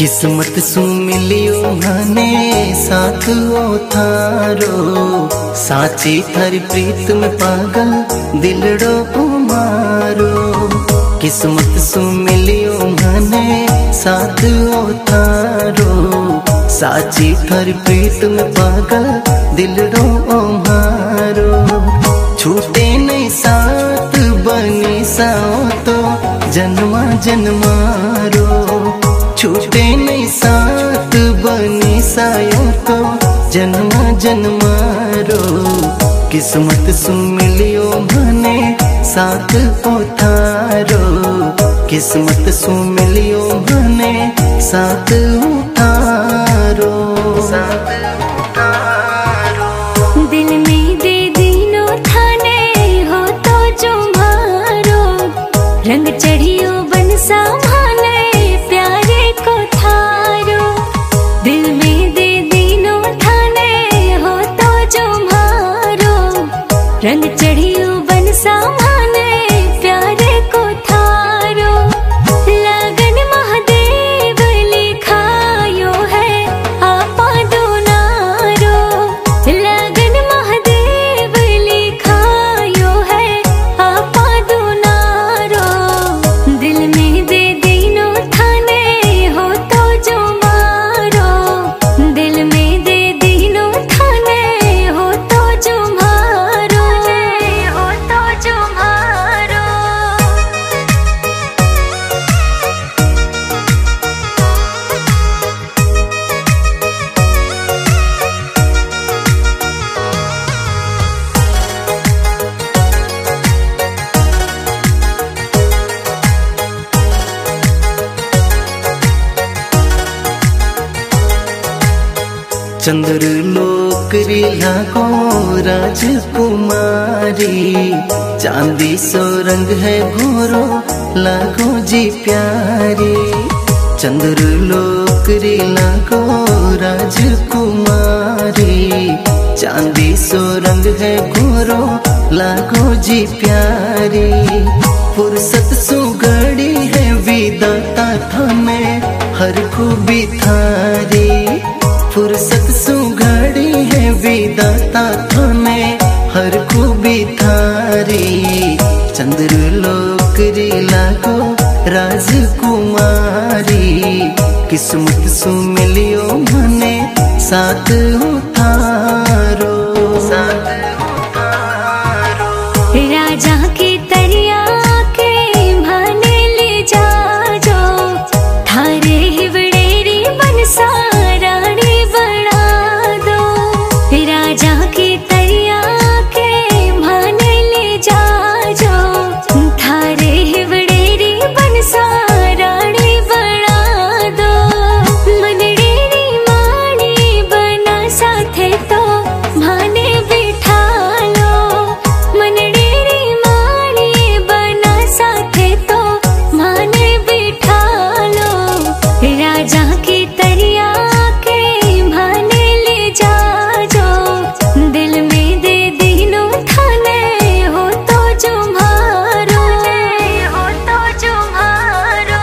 किस्मत सु मिलियो मने साथ ओ थारो, साची थारी प्रीत में पागल दिलड़ो मारो। किस्मत सु मिलियो मने साथ ओ थारो, साची थारी प्रीत में पागल दिलड़ो मारो। छूटे नहीं साथ बनी साओ तो जन्मा जन्मारो, छूटे नहीं साथ बनी सायो तो जन्मा जन्मारो। किस्मत सु मिलियो मने साथ ओ थारो, किस्मत सु मिलियो मने साथ ओ थारो। दिल में दे दीनो थाने हो तो जो मारो, रंग चढ़ियो बन संभाले प्यारे को थारो। दिल में दे दीनो थाने हो तो जो मारो, रंग चढ़ियो बन संभाले प्यारे को थारो। लगन महादेव लिखायो है आपा दोनारो, लगन महादेव लिखायो है आपा दोनारो। दिल में दे दीनो थाने हो तो जो मारो, दिल में दे दीनो थाने हो तो जो मारो, हो तो जो मारो। चंद्र लोकरी लागो राजकुमारी, चांदी सो रंग है गोरो लागो जी प्यारी। चंद्र लोकरी लागो राजकुमारी, चांदी सो रंग है गोरो लागो जी प्यारी। फुर्सत सु गड़ी है विदाता थाने हर खूबी थारी, फुर्सत सु घड़ी है विदाता थाने हर खूबी थारी। चंद्र लोकरी लागो राजकुमारी, किस्मत सु मिलियो मने साथ हो थारो। राजा की तरिया के भाने ले जा जो, थारे हिवड़ेरी बनसा रानी बना दो। राजा की तरिया के भाने ले जा जो, थारे हिवड़ेरी बनसा रानी बना दो। मनडेरी माणी बना साथे तो भाने बिठा लो, मनडेरी माणी बना साथे तो भाने बिठा लो। राजा की तरिया के भाने ले जा जो, दिल में दे दीनो थाने हो तो जो मारो, हो तो जो मारो।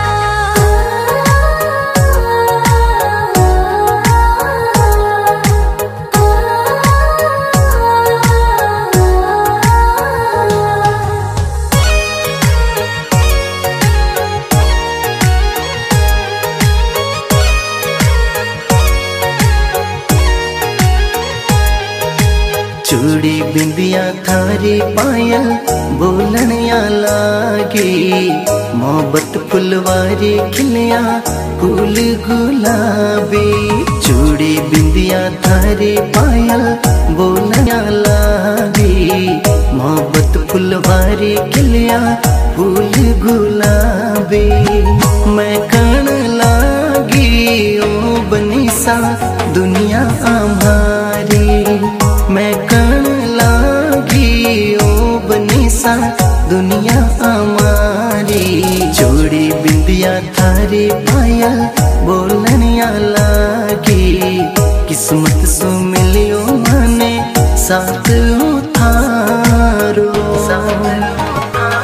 चूड़ी बिंदिया थारी पायल बोलनिया लागी, मोहब्बत फुलवारी खिलिया फूल गुलाबी। चूड़ी बिंदिया थारी पायल बोलनिया लागी, मोहब्बत फुलवारी खिलिया फूल गुलाबी। मैं कण लागी ओ बनीसा दुनिया हमारी, मैं कण लागी ओ बनीसा दुनिया हमारी। चूड़ी बिंदिया थारी पायल बोलनिया लागी, किस्मत सु मिलियो मने साथ हो थारो।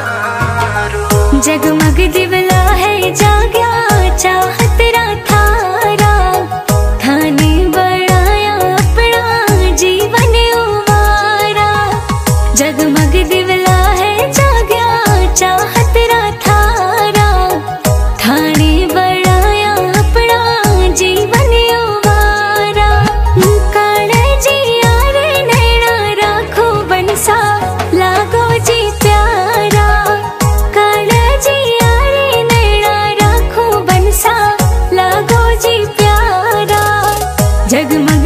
जगमग दिवला है जाग्या चाहत रा था जगमग